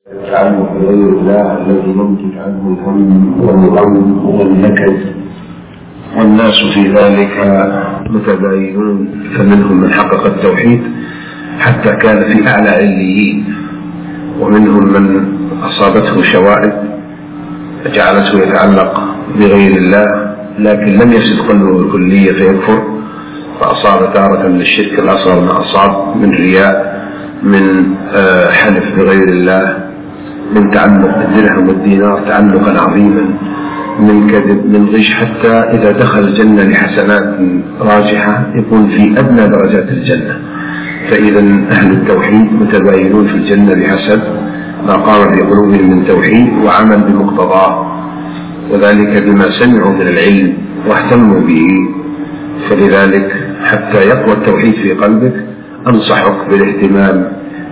تعلق بغير الله الذي ينتج عنه الهم والغم والنكد، والناس في ذلك متباينون، فمنهم من حقق التوحيد حتى كان في أعلى عليين، ومنهم من أصابته شوائب جعلته يتعلق بغير الله لكن لم يفسد قلبه الكلية فيكفر، فأصاب تارة من الشرك الأصغر ما أصاب من رياء، من حلف بغير الله، من تعلق بالدرهم والدينار تعلقا عظيما، من كذب، من غش، حتى إذا دخل الجنة لحسنات راجحة يكون في أدنى درجات الجنة. فإذا أهل التوحيد متباينون في الجنة بحسب ما قام في قلوبهم من توحيد وعمل بمقتضاه، وذلك بما سمعوا من العلم واهتموا به. فلذلك حتى يقوى التوحيد في قلبك أنصحك بالاهتمام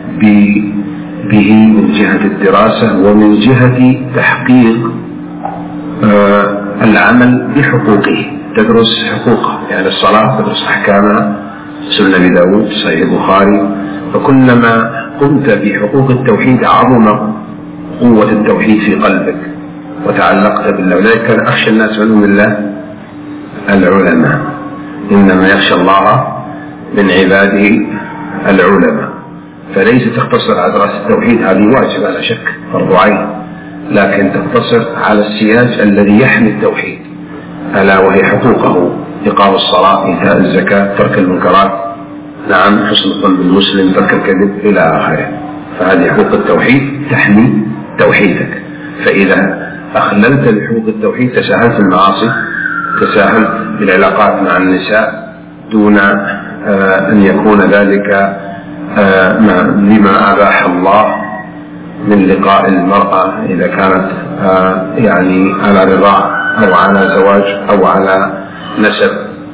به من جهة الدراسة ومن جهة تحقيق العمل بحقوقه، تدرس حقوقه، يعني الصلاة تدرس أحكامها، سنة أبي داود، صحيح البخاري. فكلما قمت بحقوق التوحيد عظم قوة التوحيد في قلبك وتعلقت بالله. ولذلك كان أخشى الناس من الله العلماء، إنما يخشى الله من عباده العلماء. فليس تقتصر على دراسة التوحيد، هذه واجب على شك فرض عين، لكن تقتصر على السياج الذي يحمي التوحيد، ألا وهي حقوقه: إقام الصلاة، إيتاء الزكاة، ترك المنكرات، نعم، حسن الظن بالمسلم، ترك الكذب، إلى آخره. فهذه حقوق التوحيد تحمي توحيدك. فإذا أخللت بحقوق التوحيد تساهلت المعاصي، تساهلت بالعلاقات مع النساء دون أن يكون ذلك لما أباح الله من لقاء المرأة إذا كانت يعني على رضاع أو على زواج أو على نسب.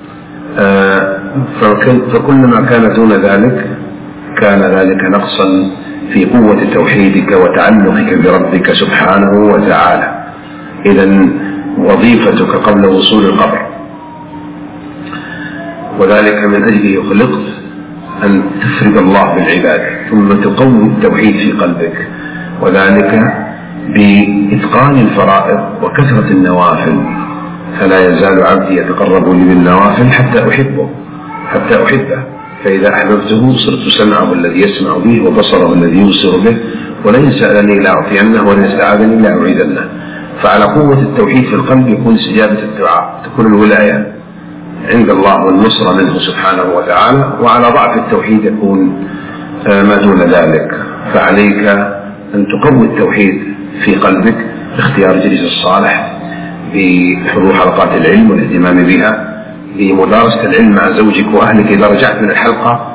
فكلما كان دون ذلك كان ذلك نقصا في قوة توحيدك وتعلقك بربك سبحانه وتعالى. إذن وظيفتك قبل وصول القبر، وذلك من أجله خلقت، أن تفرد الله بالعبادة ثم تقوي التوحيد في قلبك، وذلك بإتقان الفرائض وكثرة النوافل. فلا يزال عبدي يتقرب لي بالنوافل حتى أحبه، فإذا أحببته صرت سمعه الذي يسمع به وبصره الذي يبصر به، ولئن سألني لأعطينه ولئن استعاذني لأعيذنه. فعلى قوة التوحيد في القلب يكون استجابة الدعاء، تكون الولاية عند الله والنصرة منه سبحانه وتعالى، وعلى ضعف التوحيد يكون ما دون ذلك. فعليك أن تقوي التوحيد في قلبك باختيار الجليس الصالح، بحضور حلقات العلم والاهتمام بها، بمدارسة العلم مع زوجك وأهلك. إذا رجعت من الحلقة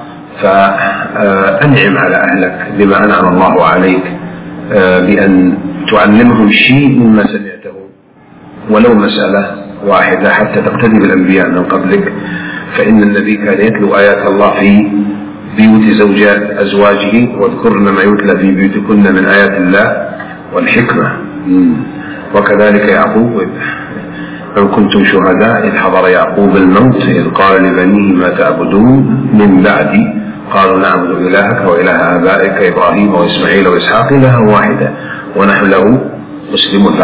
فأنعم على أهلك بما أنعم الله عليك، بأن تعلمهم شيء مما سمعته ولو مسألة واحدة حتى تقتدي بالأنبياء من قبلك. فإن النبي كان يتلو آيات الله في بيوت أزواجه: واذكرن ما يتلى في بيوتكن من آيات الله والحكمة. وكذلك يعقوب: أن كنتم شهداء إذ حضر يعقوب الموت إذ قال لبنيه ما تعبدون من بعدي قالوا نعبد إلهك وإله آبائك إبراهيم وإسماعيل وإسحاق إلها واحدة ونحن له مسلمون.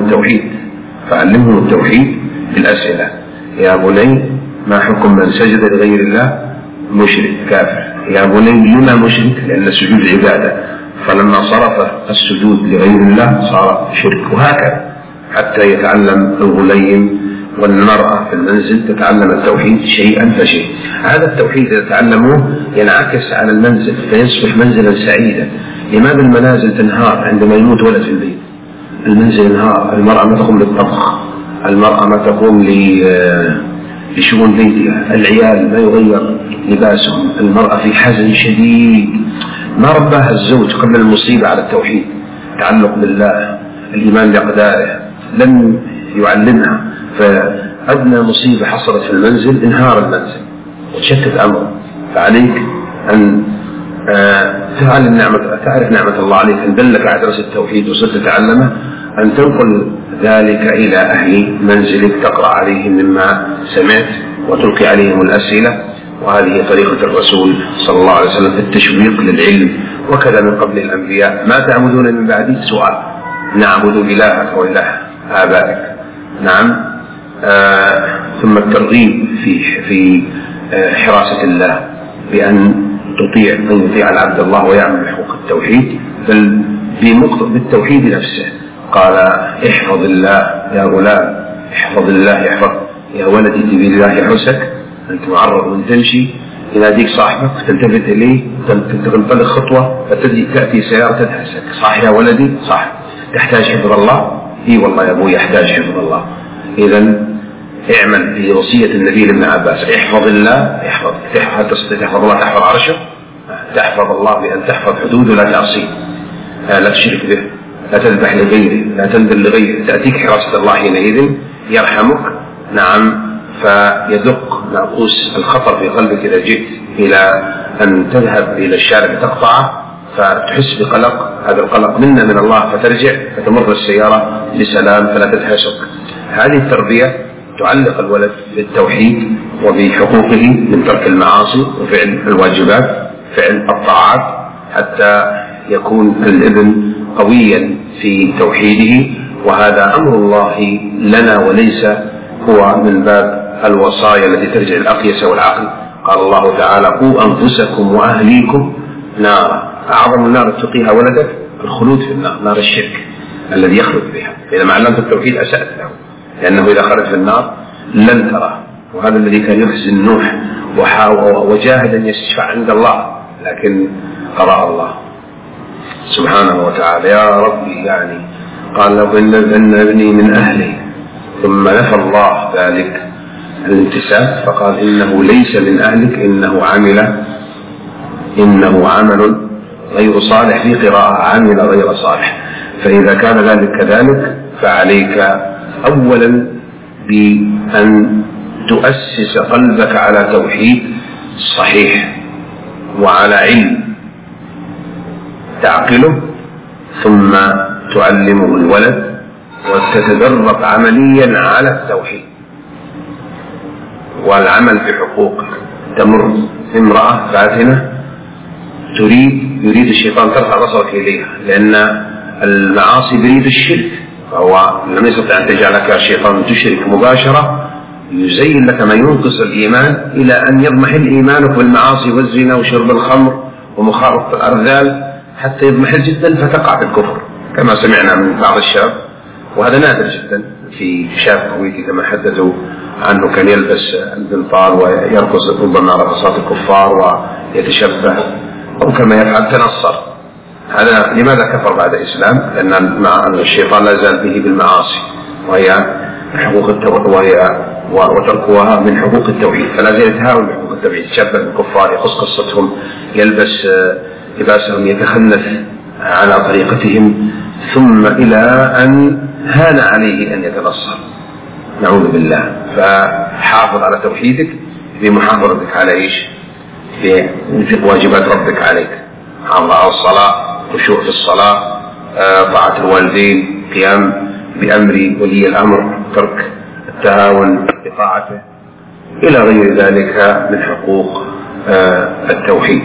فعلمهم التوحيد بالأسئلة: يا بني ما حكم من سجد لغير الله؟ مشرك كافر. يا بني لما مشرك؟ لأن السجود عبادة، فلما صرف السجود لغير الله صار شرك. وهكذا حتى يتعلم الغليم والمرأة في المنزل تتعلم التوحيد شيئا فشيء. هذا التوحيد إذا تعلموه ينعكس على المنزل فيصبح منزلا سعيدا. لماذا المنازل تنهار عندما يموت ولد في البيت؟ المنزل ينهار، المرأة ما تقوم للطبخ، المرأة ما تقوم لشؤون بيتها، العيال ما يغير لباسهم، المرأة في حزن شديد. ما رباها الزوج قبل المصيبة على التوحيد، تعلق بالله، الإيمان بأقداره، لم يعلمها، فأدنى مصيبة حصلت في المنزل انهار المنزل وتشتت أمره. فعليك أن تعرف نعمة الله عليك، أن دلك على درس التوحيد وصرت تتعلمه، أن تنقل ذلك إلى أهل منزلك، تقرأ عليهم مما سمعت وتلقي عليهم الأسئلة. وهذه طريقة الرسول صلى الله عليه وسلم في التشويق للعلم وكذا من قبل الأنبياء: ما تعبدون من بعدي؟ سؤال. نعبد إلهك وإله آبائك. نعم. ثم الترغيب في حراسة الله بأن يطيع العبد الله ويعمل بحقوق التوحيد، بل بالتوحيد نفسه. قال: احفظ الله يا غلام، احفظ الله يحفظ، يا ولدي تبي الله يحرسك. أنت معرض من تمشي يناديك صاحبك تلتفت إليه تنطلق خطوة فتأتي سيارة تدهسك. صح يا ولدي؟ صح. تحتاج حفظ الله؟ إي والله يا أبوي يحتاج حفظ الله. إذن اعمل في وصية النبي لابن عباس: احفظ الله يحفظ. تحفظ الله تحفظ عرشه، تحفظ الله بأن تحفظ حدوده لا تعصيه، لا تشرك به، لا تذبح لغيره، لا تنذر لغيره. تأتيك حراسة الله حينئذ يرحمك. نعم. فيدق ناقوس الخطر في قلبك إذا جئت إلى أن تذهب إلى الشارع تقطعه، فتحس بقلق. هذا القلق منا من الله، فترجع فتمر السيارة بسلام فلا تدهشك. هذه التربية تعلق الولد بالتوحيد وبحقوقه من ترك المعاصي وفعل الواجبات، فعل الطاعات، حتى يكون الابن قويا في توحيده. وهذا أمر الله لنا وليس هو من باب الوصايا التي ترجع الأقيسة والعقل. قال الله تعالى: قوا أنفسكم وأهليكم نارا. أعظم النار تقيها ولدك الخلود في النار، نار الشرك الذي يخلد بها. إذا ما علمت التوحيد أسأت له، لأنه إذا خرج في النار لن تراه. وهذا الذي كان يحزن نوح وجاهد أن يشفع عند الله، لكن قضاء الله سبحانه وتعالى: يا ربي يعني قال له إن ابني من أهلي، ثم نفى الله ذلك الانتساب فقال: إنه ليس من أهلك، إنه عمل غير صالح. في قراءة عمل غير صالح. فإذا كان ذلك كذلك فعليك أولا بأن تؤسس قلبك على توحيد صحيح وعلى علم تعقله، ثم تعلمه الولد وتتدرب عمليا على التوحيد والعمل بحقوقه. تمر امرأة فاتنة يريد الشيطان ترفع بصرك إليها، لأن المعاصي يريد الشرك، فهو لم يستطع أن تجعلك الشيطان تشرك مباشرة، يزين لك ما ينقص الإيمان إلى أن يضمحل إيمانك بالمعاصي والزنا وشرب الخمر ومخالطة الأرذال حتى يضمحل جدا فتقع في الكفر، كما سمعنا من بعض الشباب، وهذا نادر جدا في شاب كويتي كما حدثوا عنه، كان يلبس البنطال ويرقص ربما رقصات الكفار ويتشبه، أو كما يفعل تنصر. هذا لماذا كفر بعد الإسلام؟ لأن الشيطان لا زال به بالمعاصي، وهي حقوق وتركها من حقوق التوحيد، فلا زال يتهاون بحقوق التوحيد، يتشبه بالكفار، يقص قصتهم، يلبس لباسهم، يتخنث على طريقتهم، ثم إلى أن هان عليه أن يتنصر، نعوذ بالله. فحافظ على توحيدك بمحافظتك على إيش؟ بواجبات ربك عليك، حافظ على الصلاة، خشوع في الصلاة، طاعة الوالدين، قيام بأمر ولي الأمر، ترك التهاون بطاعته، إلى غير ذلك من حقوق التوحيد.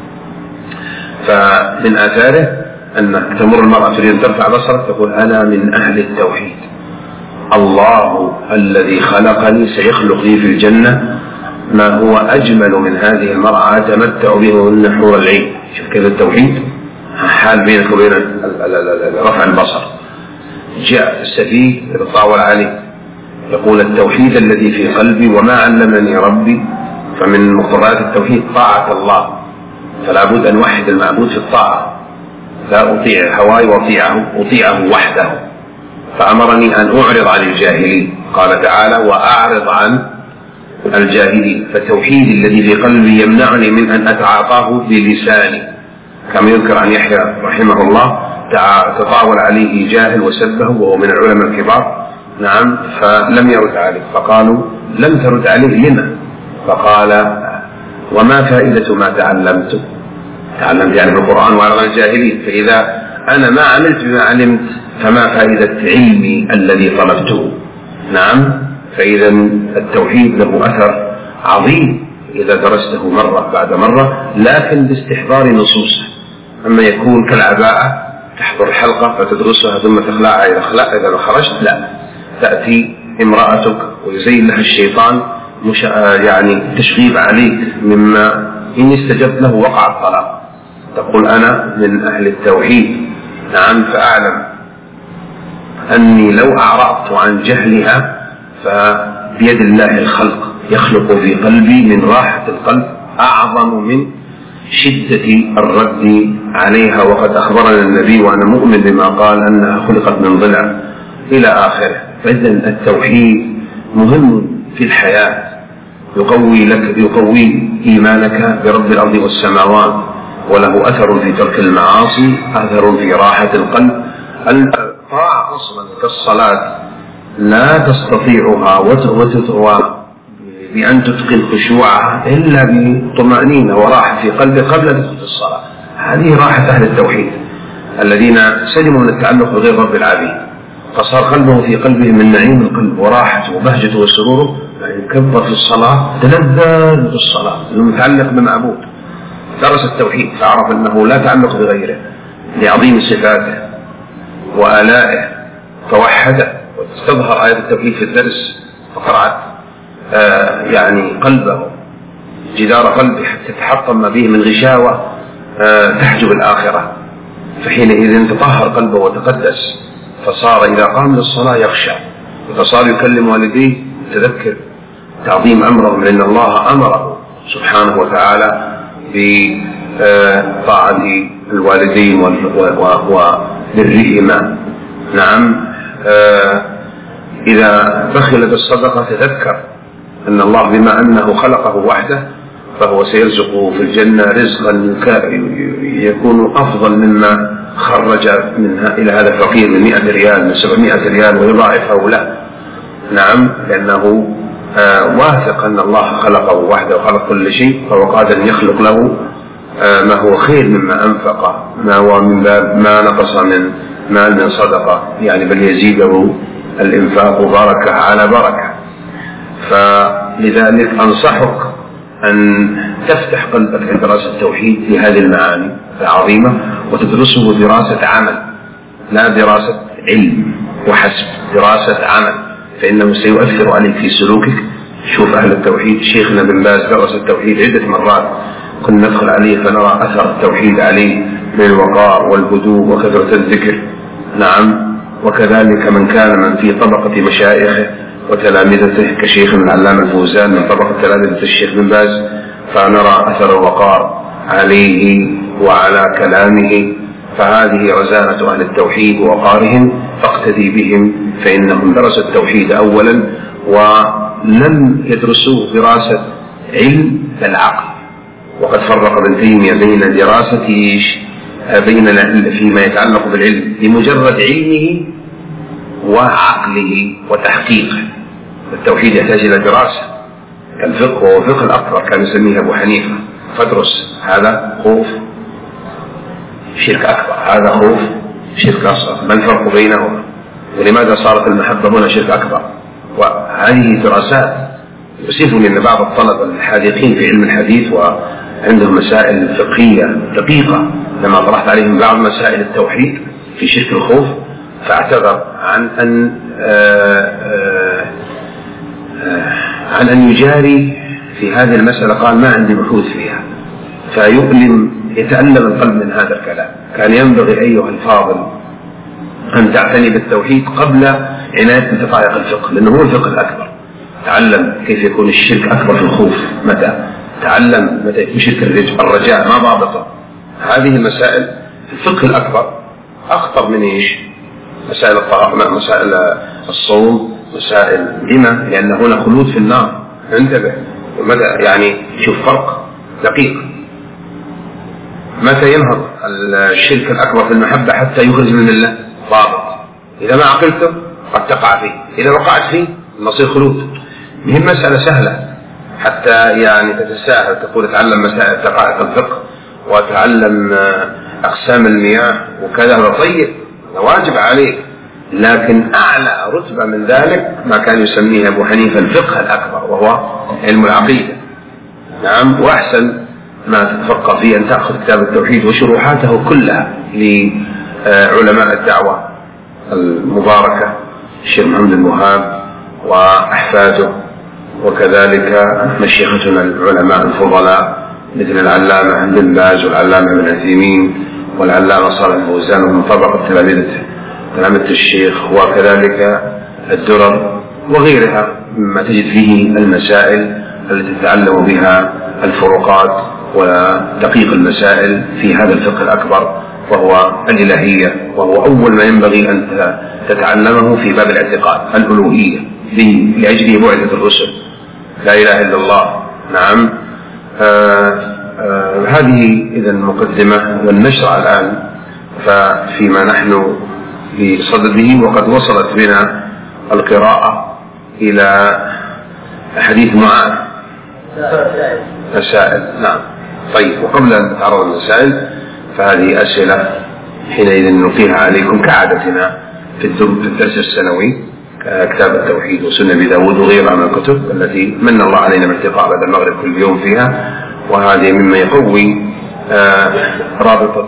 فمن آثاره أن تمر المرأة تريد أن ترفع بصرك تقول: أنا من أهل التوحيد، الله الذي خلقني سيخلق لي في الجنة ما هو أجمل من هذه المرأة أتمتع به من حور العين. شوف كيف التوحيد حال بينك وبين رفع البصر. جاء السفيه يتطاول عليه يقول: التوحيد الذي في قلبي وما علمني ربي. فمن مقتضيات التوحيد طاعة الله، فلا بد أن أوحد المعبود في الطاعة، لا أطيع هواي أطيعه وحده. فأمرني أن أعرض عن الجاهلين، قال تعالى: وأعرض عن الجاهلين. فالتوحيد الذي في قلبي يمنعني من أن أتعاطاه بلساني، كما يذكر عن يحيى رحمه الله تطاول عليه جاهل وسبه وهو من العلماء الكبار، نعم، فلم يرد عليه، فقالوا: لم ترد عليه لما؟ فقال: وما فائدة ما تعلمت يعني بالقرآن وعلى الجاهلين، فإذا أنا ما عملت بما علمت فما فائدة علمي الذي طلبته. نعم. فإذا التوحيد له أثر عظيم إذا درسته مرة بعد مرة، لكن باستحضار نصوصه، أما يكون كالعباءة تحضر الحلقة فتدرسها ثم تخلعها إذا خرجت، لا، تأتي امرأتك ويزين لها الشيطان يعني تشغيب عليك مما إن استجبت له وقع الطلاق. تقول أنا من أهل التوحيد، نعم، فأعلم أني لو أعرضت عن جهلها فبيد الله الخلق، يخلق في قلبي من راحة القلب أعظم من شدة الرد عليها، وقد أخبرنا النبي وأنا مؤمن بما قال أنها خلقت من ضلع إلى آخره. فإذا التوحيد مهم في الحياة، يقوي إيمانك برب الأرض والسماوات، وله أثر في ترك المعاصي، أثر في راحة القلب. الطاعة أصلا كالصلاة لا تستطيعها بأن تتقن خشوعها إلا بطمأنينة وراحة في قلبك قبل دخول الصلاة. هذه راحة أهل التوحيد الذين سلموا من التعلق بغير رب العالمين، فصار قلبه في قلبه من نعيم القلب وراحته وبهجته وسروره، يكبر في الصلاة، تلذذ في الصلاة، المتعلق بمعبود. درس التوحيد فعرف أنه لا تعلق بغيره لعظيم صفاته وآلائه، فوحده وتستظهر آية التوحيد في الدرس، فقرأت يعني قلبه، جدار قلبه، حتى تحطم ما به من غشاوة تحجب الآخرة. فحينئذ تطهر قلبه وتقدس، فصار إذا قام للصلاة يخشى، فصار يكلم والديه يتذكر تعظيم أمرهم، لأن الله أمره سبحانه وتعالى بطاعة الوالدين وبرهما. نعم، إذا بخل بالصدقة تذكر أن الله بما أنه خلقه وحده فهو سيرزقه في الجنة رزقا يكون أفضل مما خرج منها إلى هذا الفقير من 100 ريال من 700 ريال ويضاعفه له. نعم، لأنه واثق أن الله خلقه وحده وخلق كل شيء، فهو قادر أن يخلق له ما هو خير مما أنفق، ما هو من باب ما نقص من مال من صدقة، يعني بل يزيده الإنفاق بركة على بركة. فلذلك أنصحك أن تفتح قلبك لدراسة التوحيد في هذه المعاني العظيمة، وتدرسه دراسة عمل لا دراسة علم وحسب، دراسة عمل، فإنه سيؤثر عليك في سلوكك. شوف أهل التوحيد، شيخنا بن باز درس التوحيد عدة مرات، كنا ندخل عليه فنرى أثر التوحيد عليه من الوقار والهدوء وكثرة الذكر. نعم، وكذلك من كان في طبقة مشايخه وتلامذته كشيخنا العلامة الفوزان من طبقة تلامذة الشيخ بن باز، فنرى أثر الوقار عليه وعلى كلامه. فهذه رزانة أهل التوحيد ووقارهم، فاقتدي بهم، فإنهم درسوا التوحيد أولا ولم يدرسوه دراسة علم بل عقل. وقد فرق ابن تيمية بين دراسة فيما يتعلق بالعلم بمجرد علمه وعقله وتحقيقه. التوحيد يحتاج إلى دراسة، الفقه وهو فقه الأكبر كان يسميه أبو حنيفة، فادرس، هذا خوف شرك أكبر، هذا خوف شرك أصغر، ما الفرق بينهما؟ ولماذا صارت المحبة هنا شرك أكبر؟ وهذه دراسات يوصفني أن بعض الطلبة الحاذقين في علم الحديث وعندهم مسائل فقهية دقيقة، لما طرحت عليهم بعض مسائل التوحيد في شرك الخوف فاعتذر عن أن يجاري في هذه المسألة، قال ما عندي بحوث فيها، يتألم القلب من هذا الكلام. كان ينبغي أيها الفاضل أن تعتني بالتوحيد قبل عناية بتطايق الفقه، لأنه هو الفقه الأكبر. تعلم كيف يكون الشرك أكبر في الخوف، متى تعلم متى يكون شرك الرجاء، ما ضابطه. هذه المسائل في الفقه الأكبر أخطر من إيش؟ مسائل الطهارة، مسائل الصوم، مسائل لما؟ لأن هنا خلود في النار، انتبه. ومتى يعني شوف فرق دقيق. متى ينهض الشرك الأكبر في المحبة حتى يخرج من الله؟ ضابط. إذا ما عقلته قد تقع فيه، إذا وقعت فيه نصير خلود. مهم مسألة سهلة حتى يعني تتساهل، تقول اتعلم مسائل دقائق الفقه وتعلم أقسام المياه وكذا، هذا طيب، هذا واجب عليك، لكن أعلى رتبة من ذلك ما كان يسميه أبو حنيفة الفقه الأكبر، وهو علم العقيدة. نعم، وأحسن ما تتفقه فيه أن تأخذ كتاب التوحيد وشروحاته كلها لعلماء الدعوة المباركة الشيخ محمد الوهاب وأحفاده، وكذلك مشيختنا العلماء الفضلاء مثل العلامة بن باز والعلامة ابن عثيمين والعلامة صالح الفوزان ومن طبقة تلامذة الشيخ، وكذلك الدرر وغيرها مما تجد فيه المسائل التي تتعلم بها الفروقات ودقيق المسائل في هذا الفقه الأكبر وهو الإلهية، وهو أول ما ينبغي أن تتعلمه في باب الاعتقاد الألوهية لأجله بعثة الرسل، لا إله إلا الله. نعم. هذه إذن مقدمة، والنشر الآن فيما نحن بصدده، وقد وصلت بنا القراءة إلى حديث معاذ مسائل. نعم. طيب، وقبل أن نتعرض المسائل فهذه أسئلة حينئذ نلقيها عليكم كعادتنا في الدرس السنوي، كتاب التوحيد وسنة أبي داود وغيرها من الكتب التي من الله علينا بالالتقاء بعد المغرب كل يوم فيها، وهذه مما يقوي رابطة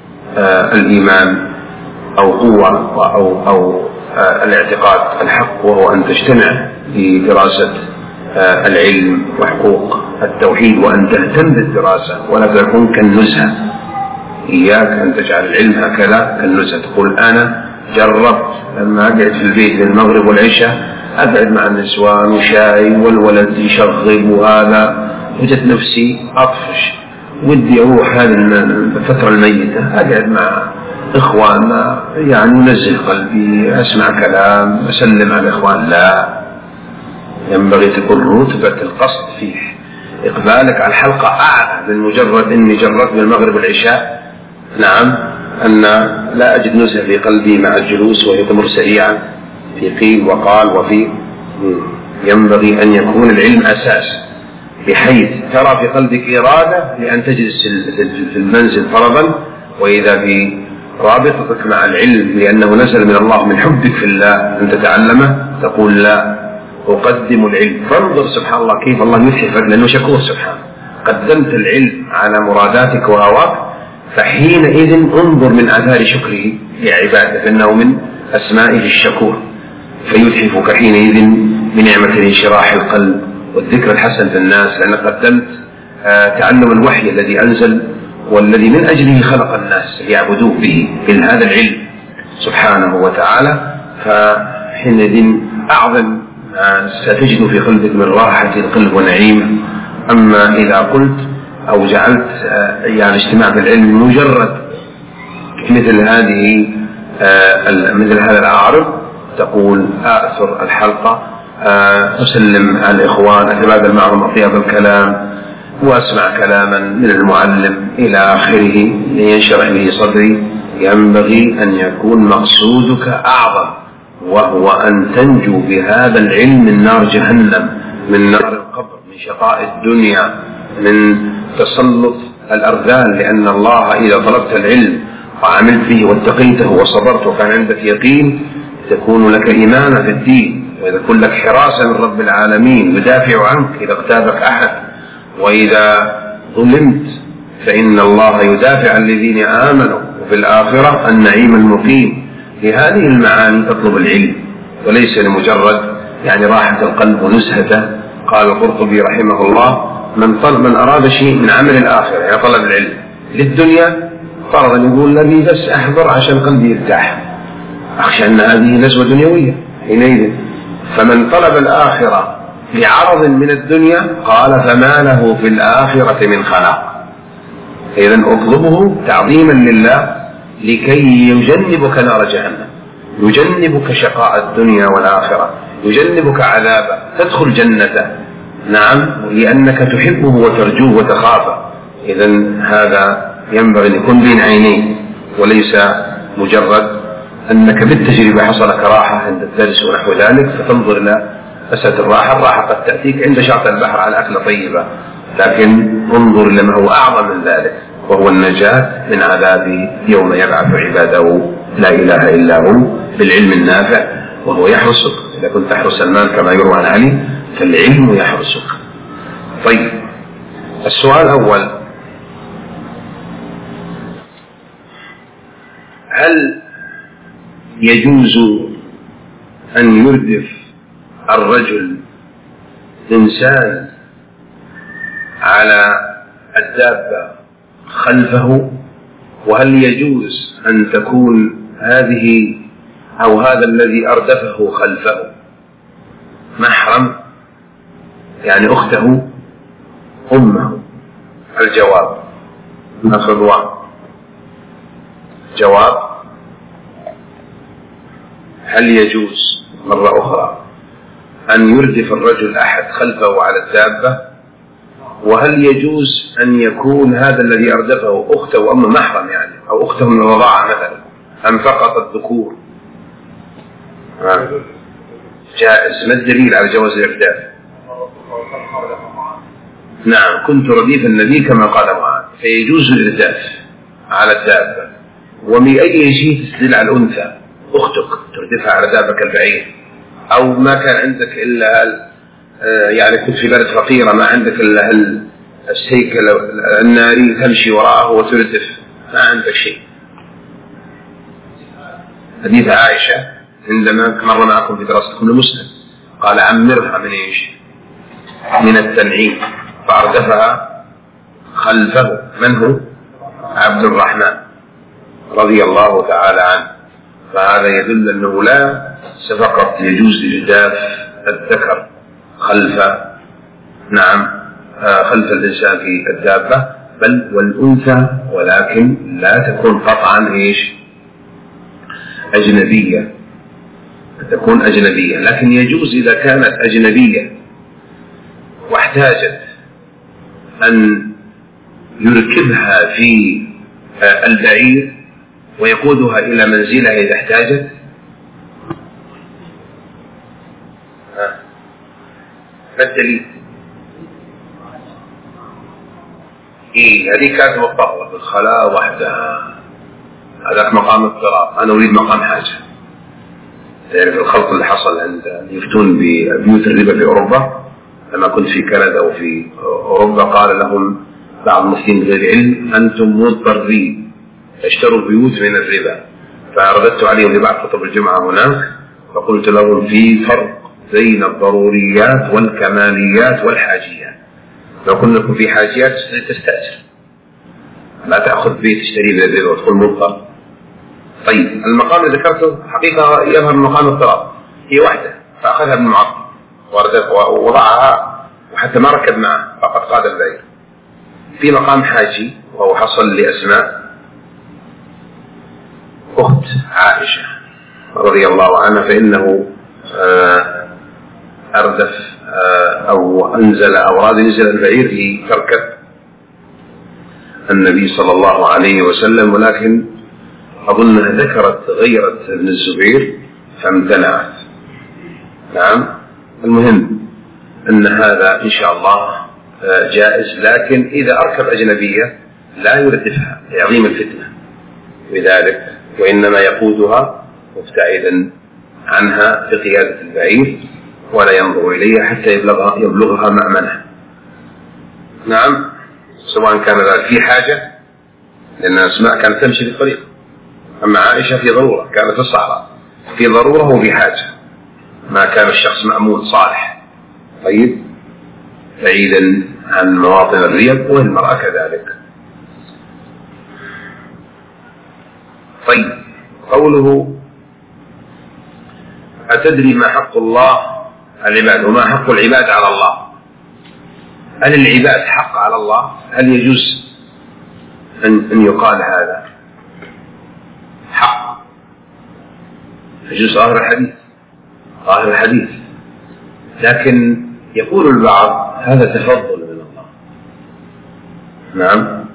الإيمان أو قوة أو الاعتقاد الحق، وهو أن تجتمع في دراسة العلم وحقوق التوحيد، وأن تهتم بالدراسة ولا تكون كالنزهة. إياك أن تجعل العلم هكذا كالنزهة، تقول أنا جربت لما أقعد في البيت للمغرب والعشاء أقعد مع النسوان وشاي والولد يشغل وهذا، وجدت نفسي أطفش ودي أروح هذه الفترة الميتة أقعد مع إخواننا، يعني نزه قلبي، أسمع كلام، أسلم على الإخوان. لا، ينبغي تكون رتبة القصد فيه إقبالك على الحلقة أعلى من مجرد إني جربت من المغرب والعشاء. نعم، أن لا أجد نزهة في قلبي مع الجلوس وهي تمر سريعا في قيل وقال وفي. ينبغي أن يكون العلم أساس، بحيث ترى في قلبك إرادة لأن تجلس في المنزل طلبا، وإذا في رابطتك مع العلم لأنه نزل من الله من حبك في الله أن تتعلمه تقول لا أقدم العلم. فانظر سبحان الله كيف الله يتحفك لأنه شكور سبحانه، قدمت العلم على مراداتك وهواك، فحينئذ انظر من آثار شكره لعباده، فإنه من أسمائه الشكور، فيتحفك حينئذ بنعمة انشراح القلب والذكر الحسن في الناس، لأنك قدمت تعلم الوحي الذي أنزل والذي من أجله خلق الناس ليعبدوه به بهذا العلم سبحانه وتعالى. فحينئذ أعظم ستجد في قلبك من راحة القلب ونعيمه. أما إذا قلت أو جعلت يعني اجتماع بالعلم مجرد مثل هذا العارض، تقول آثر الحلقة، أسلم على الإخوان، أتبادل معهم أطيب الكلام، وأسمع كلاما من المعلم إلى آخره لينشرح به صدري. ينبغي أن يكون مقصودك أعظم، وهو أن تنجو بهذا العلم من نار جهنم، من نار القبر، من شقاء الدنيا، من تسلط الأرذال. لأن الله إذا طلبت العلم وعملت به واتقيته وصبرت وكان عندك يقين تكون لك إيمانا في الدين، ويكون لك حراسة من رب العالمين يدافع عنك إذا اغتابك أحد، وإذا ظلمت فإن الله يدافع عن الذين آمنوا، وفي الآخرة النعيم المقيم. لهذه المعاني تطلب العلم، وليس لمجرد يعني راحة القلب ونزهته. قال القرطبي رحمه الله من أراد شيء من عمل الآخرة يعني طلب العلم للدنيا فرضا يقول الذي بس أحضر عشان قلبي يرتاح، أخشى أن هذه نزوة دنيوية حينئذ. فمن طلب الآخرة لعرض من الدنيا قال فما له في الآخرة من خلاق. إذن أطلبه تعظيما لله لكي يجنبك نار جهنم، يجنبك شقاء الدنيا والآخرة، يجنبك عذابه، تدخل جنته. نعم، لأنك تحبه وترجوه وتخافه. إذن هذا ينبغي أن يكون بين عينين، وليس مجرد أنك بالتجربة حصلك راحة عند الدرس ونحو ذلك فتنظر إلى مسألة الراحة قد تأتيك عند شاطئ البحر على أكلة طيبة، لكن انظر لما هو أعظم من ذلك، وهو النجاة من عذاب يوم يبعث عباده لا إله إلا هو بالعلم النافع، وهو يحرسك. إذا كنت تحرس المال كما يروى عن علي فالعلم يحرسك. طيب، السؤال الأول هل يجوز أن يردف الرجل إنسان على الدابة خلفه؟ وهل يجوز أن تكون هذه أو هذا الذي أردفه خلفه محرم، يعني أخته أمه؟ الجواب أخذوا جواب: هل يجوز مرة أخرى أن يردف الرجل أحد خلفه على الدابة؟ وهل يجوز أن يكون هذا الذي أردفه أخته وأمه محرم، يعني أو أخته من الرضاعة مثلا، أم فقط الذكور؟ جائز. ما الدليل على جواز الإرداف؟ نعم، كنت رديف النبي كما قال معاذ، فيجوز الإرداف على الدابة. وبأي شيء تستدل على الأنثى؟ أختك تردفها على دابة كالبعير، أو ما كان عندك إلا يعني كنت في بلد فقيرة ما عندك إلا السيكل الناري تمشي وراءه وتردف، ما عندك شيء. حديث عائشة عندما مر معكم في دراستكم لمسلم، قال: عمرها من إيش؟ من التنعيم، فأردفها خلفه. من هو؟ عبد الرحمن رضي الله تعالى عنه. فهذا يدل أنه لا فقط يجوز إرداف الذكر خلف خلف الإنسان في الدابة، بل والأنثى، ولكن لا تكون قطعا إيش؟ أجنبية، تكون أجنبية. لكن يجوز إذا كانت أجنبية واحتاجت أن يركبها في البعير ويقودها إلى منزلها إذا احتاجت. ما الدليل؟ هذه كانت مضطرة في الخلاء وحدها، هذاك مقام اضطراب. أنا أريد مقام حاجة. تعرف الخلط اللي حصل عند يفتون ببيوت الربا في أوروبا؟ لما كنت في كندا وفي أوروبا قال لهم بعض المسلمين غير علم: أنتم مضطرين اشتروا بيوت من الربا. فرددت عليهم لبعض خطب الجمعة هناك، فقلت لهم: في فرق بين الضروريات والكماليات والحاجيات. لو كنا نكون في حاجيات تستأجر، لا تأخذ بيت تشتري بالربا وتكون مضطر. طيب، المقام اللي ذكرته حقيقة يظهر مقام اضطراب، هي واحدة، فأخذها ابن معطل ووضعها وحتى ما ركب معه، فقد قاد البعير. في مقام حاجي وهو حصل لأسماء أخت عائشة رضي الله عنها، فإنه أردف أو أنزل أوراد نزل البعير لتركب النبي صلى الله عليه وسلم، ولكن أظنها ذكرت غيرة ابن الزبير فامتنعت. نعم، المهم أن هذا إن شاء الله جائز، لكن إذا أركب أجنبية لا يردفها لعظيم الفتنة بذلك، وإنما يقودها مبتعدا عنها بقيادة البعير ولا ينظر إليها حتى يبلغها مأمنها. نعم، سواء كان ذلك في حاجة، لأن أسماء كانت تمشي في الطريق، أما عائشة في ضرورة، كانت في الصحراء في ضرورة وفي حاجة، ما كان الشخص مأمون صالح طيب بعيدا عن مواطن الريب، والمرأة كذلك. طيب، قوله: أتدري ما حق الله العباد وما حق العباد على الله؟ هل العباد حق على الله؟ هل يجوز أن يقال هذا حق؟ يجوز ظاهر الحديث، لكن يقول البعض هذا تفضل من الله. نعم،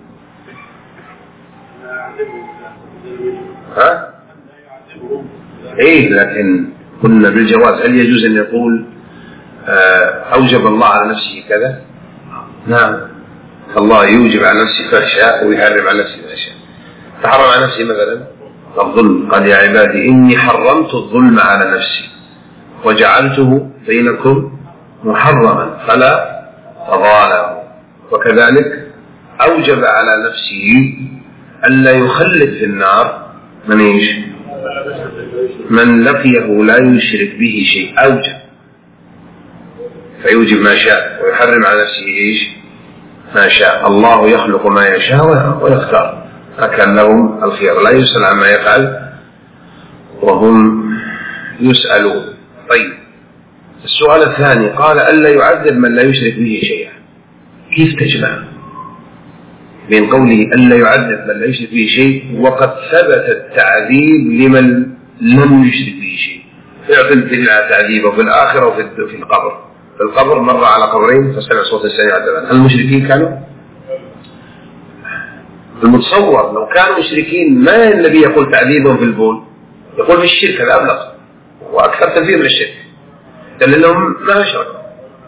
لكن قلنا بالجواز. هل يجوز أن يقول أوجب الله على نفسه كذا؟ نعم، الله يوجب على نفسه فحشاء ويحرم على نفسه فحشاء. تحرم على نفسه مثلا الظلم، قال: يا عبادي إني حرمت الظلم على نفسي وجعلته بينكم محرما فلا تظالموا. وكذلك أوجب على نفسه ألا يخلد في النار من لقيه لا يشرك به شيء أوجب، فيوجب ما شاء ويحرم على نفسه ما شاء. الله يخلق ما يشاء ويختار، فكان لهم الخيار، لا يسأل عما يفعل وهم يسألون. طيب السؤال الثاني قال ألا يعذب من لا يشرك به شيئا. كيف تجمع بين قوله ألا يعذب من لا يشرك به شيء وقد ثبت التعذيب لمن لم يشرك به شيء؟ يعطي تعذيبه في الآخرة وفي القبر. في القبر مر على قبرين فسمع صوت السميع عذابا. هل المشركين كانوا؟ المتصور لو كانوا مشركين ما النبي يقول تعذيبهم في البول، يقول في الشرك، هذا أبلغ وأكثر تنفيذ من الشرك، لأنهم ما أشركوا.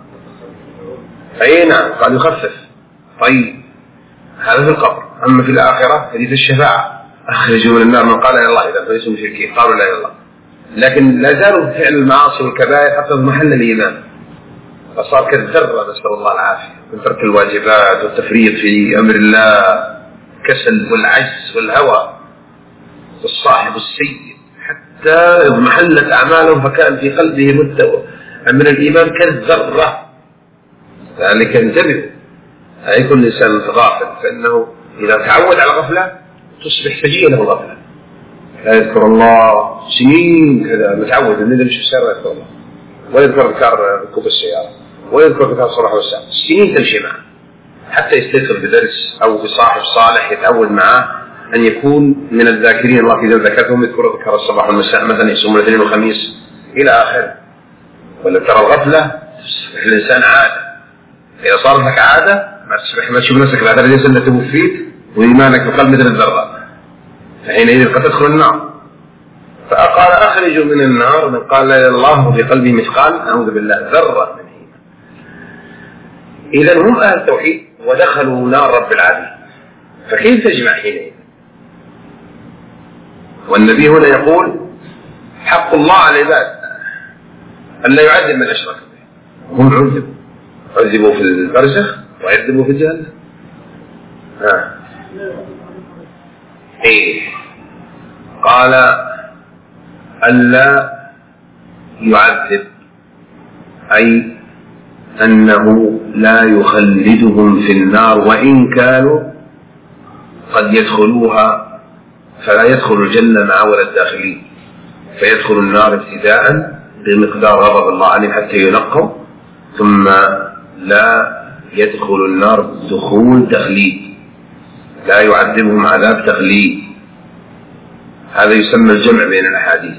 أي نعم قال يخفف. طيب هذا في القبر. أما في الآخرة حديث الشفاعة أخرجوا من النار من قال إلى الله إذا فليسوا مشركين قالوا لا إله إلا الله، لكن لا زالوا فعل المعاصي والكبائر حتى محل الإيمان، فصار كالذرة نسأل الله العافية من ترك الواجبات والتفريط في أمر الله، كسل والعجز والهوى والصاحب السيء، حتى محلت أعمالهم فكان في قلبه مدة من الإيمان كالذرة. ذلك انتبه، أي كل إنسان غافل فإنه إذا تعود على غفلة تصبح فجيئة له غفلة، لا يذكر الله سنين كذا متعود أنه يمشي في السيارة يذكر الله، ويذكر ذكر ركوب السيارة، ويذكر ذكر الصباح والمساء، سنين تمشي معه حتى يستيقظ بدرس أو بصاحب صالح يتعود معه أن يكون من الذاكرين الله إذا ذكرتهم يذكر الصباح والمساء مثلا يصوم الاثنين والخميس إلى آخره. ولا ترى الغفلة تصبح الإنسان عادة، إذا صارت لك عادة ما تشوف نفسك بعد الجلسة اللي توفيت وإيمانك بقلب مثل الذرة، فحينئذ قد تدخل النار. فقال أخرجوا من النار من قال لا إله إلا الله وفي قلبه مثقال أعوذ بالله ذرة من إيمان. إذن هم أهل التوحيد ودخلوا نار رب العالمين، فكيف تجمع حينئذ؟ والنبي هنا يقول حق الله على العباد أن لا يعذب من أشرك به. هم عذبوا في البرزخ وعذبوا في الجنة. قال ألا يعذب أي أنه لا يخلدهم في النار وإن كانوا قد يدخلوها، فلا يدخل الجنة مع ولا الداخلين، فيدخل النار ابتداء بمقدار غضب الله عليه حتى ينقوا، ثم لا يدخل النار دخول تخليد، لا يعذبهم عذاب تخليد. هذا يسمى الجمع بين الأحاديث.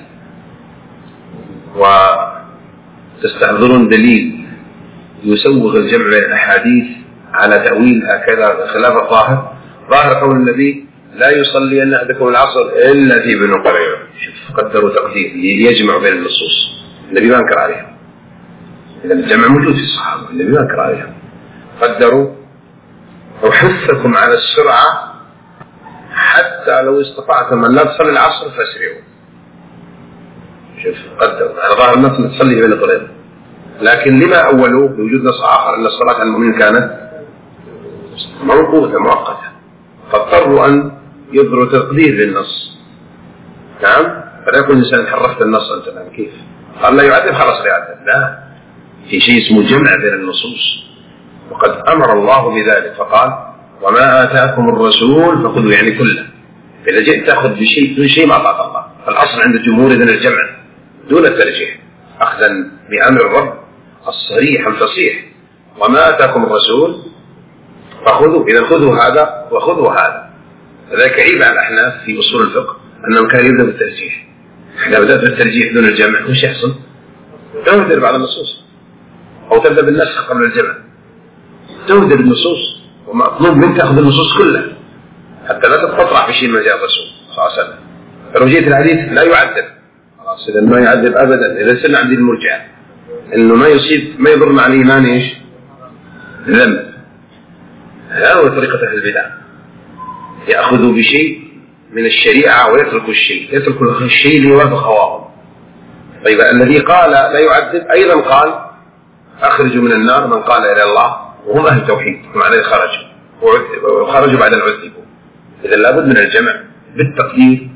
وتستحضرون دليل يسوغ الجمع بين الأحاديث على تأويل هكذا خلاف الظاهر. ظاهر قول النبي لا يصلي أن أحدكم العصر إلا في بني قريظة، شوف قدروا تقدير يجمع بين النصوص، النبي ما أنكر عليها، إذا الجمع موجود في الصحابة النبي ما أنكر عليها. قدروا وحثكم على السرعة حتى لو استطعتم أن لا تصلي العصر فاسرعوا. شوف قدروا على ظاهر النص تصلي بين قريظة، لكن لما أولوا بوجود نص آخر أن الصلاة على المؤمنين كانت موقوتة مؤقتة، فاضطروا أن يظهروا تقدير للنص. نعم، فلا يكون الإنسان حرفت النص أنت الآن كيف قال لا يعذب خلاص لا يعذب، لا، في شيء اسمه جمع بين النصوص، وقد أمر الله بذلك فقال وما آتاكم الرسول فخذوا، يعني كله. فإذا جئت تأخذ بشيء دون شيء ما أعطاك الله، فالأصل عند الجمهور إذن الجمع دون الترجيح أخذا بأمر الرب الصريح الفصيح. وما آتاكم الرسول فخذوا، إذا خذوا هذا وخذوا هذا. ذلك عيب على الأحناف في أصول الفقه أنهم كانوا يبدأوا بالترجيح. إذا بدأت بالترجيح دون الجمع وش يحصل؟ تهدر بعض النصوص، أو تبدأ بالنسخ قبل الجمع، تهدر النصوص، ومطلوب منك تأخذ النصوص كلها حتى لا تتقطع في شيء ما جاء الرسول صلى الله عليه وسلم. فلو جيت الحديث لا يعذب خلاص، إذا ما يعذب أبدا. إذا سمع عند المرجع إنه ما يصيب ما يضر مع الإيمان إيش؟ ذنب. هذا هو طريقة أهل البدع، يأخذوا بشيء من الشريعة ويتركوا الشيء، يتركوا الشيء ليوافق هواهم. طيب الذي قال لا يعذب أيضا قال أخرجوا من النار من قال إلى الله وهم أهل التوحيد، ومعنى خرجوا بعد أن عذبوا. إذا لابد من الجمع بالتقدير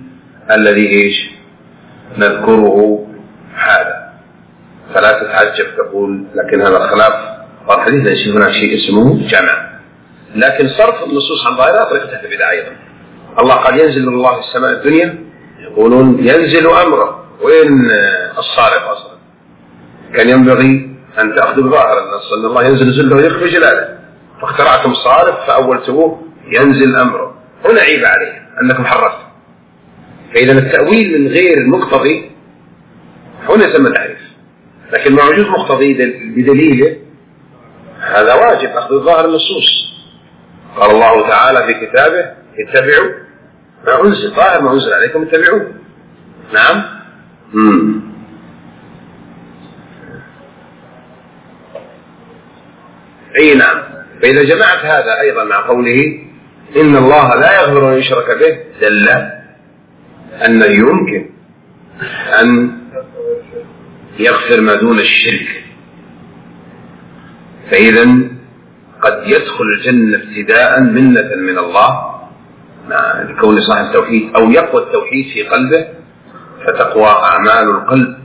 الذي إيش نذكره هذا. فلا تتعجب تقول لكن هذا خلاف الحديث، ليس هناك شيء اسمه جمع. لكن صرف النصوص عن ظاهرها طريقة البدع أيضا. الله قال ينزل من الله السماء الدنيا، يقولون ينزل أمره. وين الصارف أصلا؟ كان ينبغي أن تأخذوا بظاهر النص أن الله ينزل زله ويخفي جلاله، فاخترعتم الصارف فأولتموه ينزل أمره. هنا عيب عليه أنكم حرفتم. فإذا التأويل من غير المقتضي هنا يسمى تحريف، لكن مع وجود مقتضي بدليله هذا واجب أخذ ظاهر النصوص. قال الله تعالى في كتابه اتبعوا ما أنزل، ظاهر ما أنزل عليكم اتبعوه. نعم. أي نعم. فإذا جمعت هذا أيضا مع قوله إن الله لا يغفر أن يشرك به، دل أنه يمكن أن يغفر ما دون الشرك. فإذا قد يدخل الجنة ابتداء منة من الله لكون صاحب التوحيد، أو يقوى التوحيد في قلبه فتقوى أعمال القلب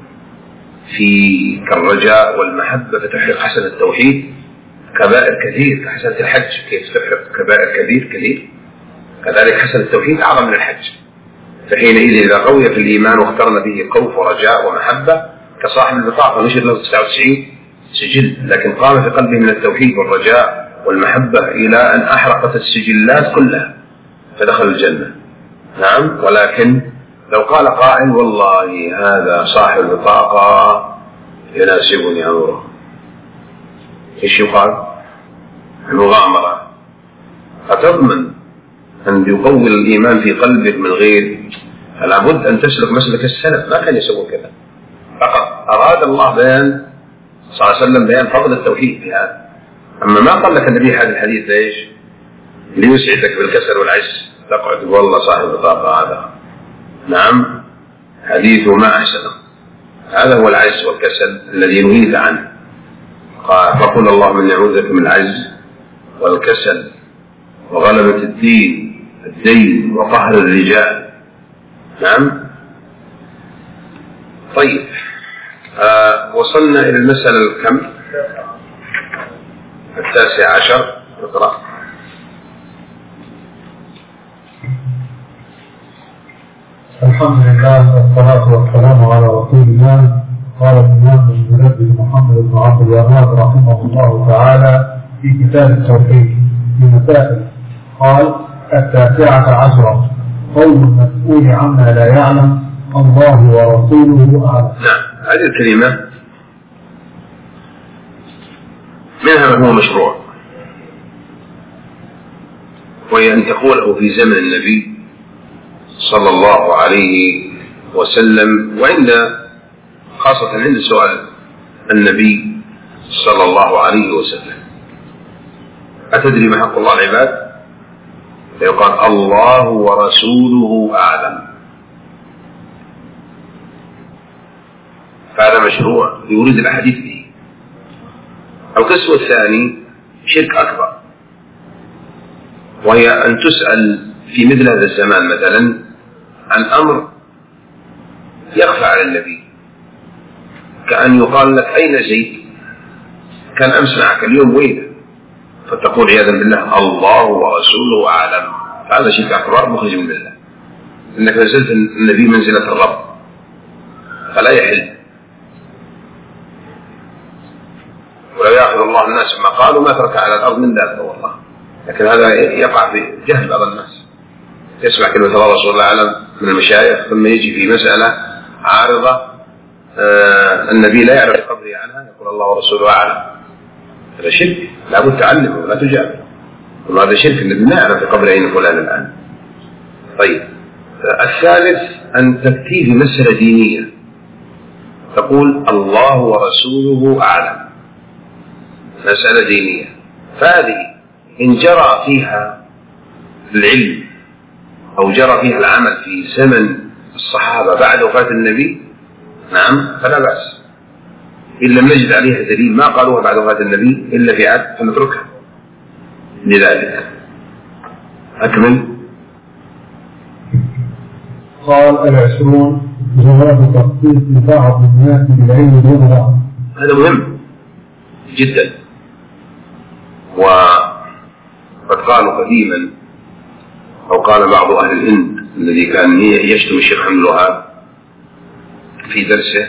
في كالرجاء والمحبة فتحرق حسن التوحيد كبائر كثير، كحسنة الحج كيف تحرق كبائر كثير كذلك حسن التوحيد أعظم من الحج. فحينئذ إذا قوي في الإيمان واخترنا به خوف ورجاء ومحبة كصاحب البطاقة نشر له 99 سجل، لكن قام في قلبه من التوحيد والرجاء والمحبة إلى أن أحرقت السجلات كلها فدخل الجنة. نعم. ولكن لو قال قائل والله هذا صاحب البطاقة يناسبني أمره، إيش يقال؟ المغامرة. أتضمن أن يقوي الإيمان في قلبك من غير؟ لابد أن تسلك مسلك السلف، ما كان يسوون كذا. فقط أراد الله بيان صلى الله عليه وسلم بيان فضل التوحيد في هذا. أما ما قال لك النبي هذا الحديث ليش؟ ليسعدك بالكسل والعجز تقعد والله صاحب البطاقة هذا. نعم. حديثه ما أحسنه، هذا هو العجز والكسل الذي نهيت عنه. فقل اللهم إني أعوذ بك من العجز والكسل وغلبة الدين وقهر الرجال. نعم. طيب. وصلنا إلى المسألة الكم 19. اقرأ. الحمد لله والصلاة والسلام على رسول الله. قال الإمام المجدد محمد بن عبد الوهاب رحمه الله تعالى في كتاب التوحيد في مسائل، قال 19 قول المسؤول عما لا يعلم الله ورسوله أعلم. نعم. هذه الكلمة منها ما هو مشروع، وهي أن تقوله في زمن النبي صلى الله عليه وسلم، وعند خاصة عند سؤال النبي صلى الله عليه وسلم أتدري ما حق الله العباد؟ فيقال الله ورسوله أعلم. هذا مشروع يريد الحديث به. القسم الثاني شرك أكبر، وهي أن تسأل في مثل هذا الزمان مثلا عن أمر يخفى على النبي، كأن يقال لك أين زيد؟ كان أمس معك اليوم وين؟ فتقول عياذا بالله الله ورسوله أعلم. هذا شرك أكبر مخرج من الله، إنك نزلت النبي منزلة الرب فلا يحل. ولو يأخذ الله الناس ما قالوا ما ترك على الأرض من ذلك والله، لكن هذا يقع في جهل بعض الناس. يسمع كلمة الله رسول الله أعلم من المشايخ، ثم يجي في مسألة عارضة النبي لا يعرف قبره عنها يقول الله ورسوله أعلم. هذا شرك لابد تعلمه ولا تجابه. وهذا شرك النبي لا يعرف قبره أين فلان الآن. طيب. الثالث أن تأتي في مسألة دينية تقول الله ورسوله أعلم، مسألة دينية، فهذه إن جرى فيها العلم أو جرى فيها العمل في زمن الصحابة بعد وفاة النبي نعم فلا بأس، إن لم نجد عليها دليل ما قالوها بعد وفاة النبي إلا في عهد فنتركها. لذلك أكمل. قال 20 جواب تخصيص بعض الناس بالعلم دون بعض. هذا مهم جدا. وقد قالوا قديما أو قال بعض أهل الهند الذي كان يشتم الشيخ محمد الوهاب في درسه،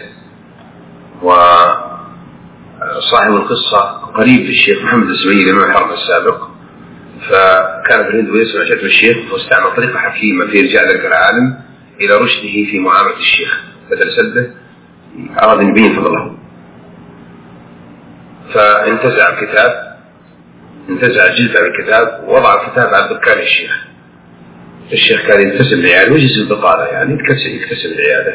وصاحب القصة قريب في الشيخ محمد الزبيري إمام الحرم السابق، فكان في الهند ويسمع شتم الشيخ واستعمل طريقة حكيمة في إرجاع ذلك العالم إلى رشده في معاملة الشيخ، بدل سبه أراد أن يبين فضله، فانتزع الكتاب، انتزع الجلد عن الكتاب ووضع الكتاب على دكان الشيخ. الشيخ كان يكتسب العيادة ويجلس البقالة، يعني يكتسب العيادة.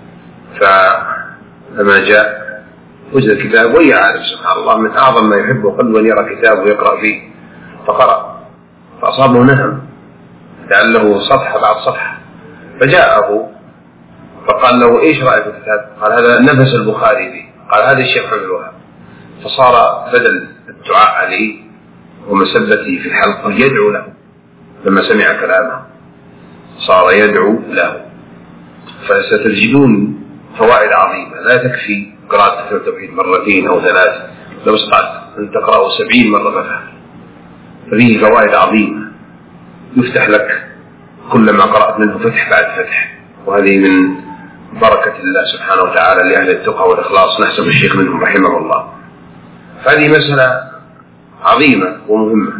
فلما جاء وجد الكتاب وهي عارف سبحان الله من أعظم ما يحبه قلبه أن يرى كتاب ويقرأ فيه، فقرأ فأصابه نهم لعله صفحة بعد صفحة، فجاءه فقال له إيش رأيك في الكتاب؟ قال هذا نفس البخاري به. قال هذا الشيخ محمد الوهاب. فصار بدل الدعاء عليه ومسبته في الحلقة يدعو له، لما سمع كلامه صار يدعو له. فستجدون فوائد عظيمة، لا تكفي قراءة كتاب التوحيد مرتين أو ثلاث، لو استطعت أن تقرأه 70 مرة مثلا، فيه فوائد عظيمة يفتح لك كلما قرأت منه فتح بعد فتح، وهذه من بركة الله سبحانه وتعالى لأهل التقى والإخلاص، نحسب الشيخ منهم رحمه الله. فهذه مسألة عظيمة ومهمة،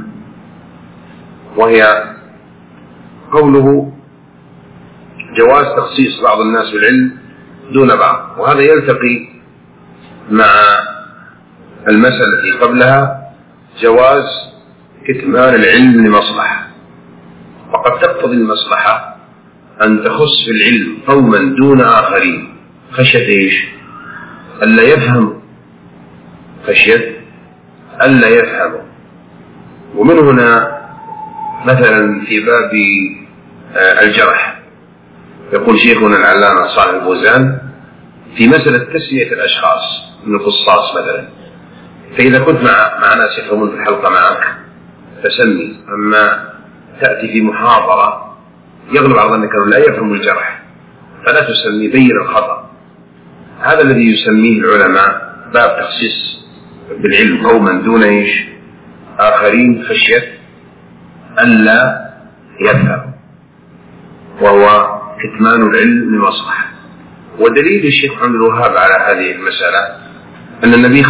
وهي قوله جواز تخصيص بعض الناس بالعلم دون بعض، وهذا يلتقي مع المسألة التي قبلها جواز كتمان العلم لمصلحة. وقد تقتضي المصلحة أن تخص في العلم قوما دون آخرين خشية إيش؟ ألا يفهموا، خشية ألا يفهموا. ومن هنا مثلا في باب الجرح يقول شيخنا العلامة صالح الفوزان في مسألة تسمية الأشخاص من القصاص مثلا، فإذا كنت مع ناس يفهمون في الحلقة معك فسمي، أما تأتي في محاضرة يغلب على ظنك أنه لا يفهم الجرح فلا تسمي، بين الخطأ. هذا الذي يسميه العلماء باب تخصيص بالعلم قوما دون إيش آخرين خشية ألا يفهم، وهو كتمان العلم لمصلحة. ودليل الشيخ محمد الوهاب على هذه المسألة أن النبي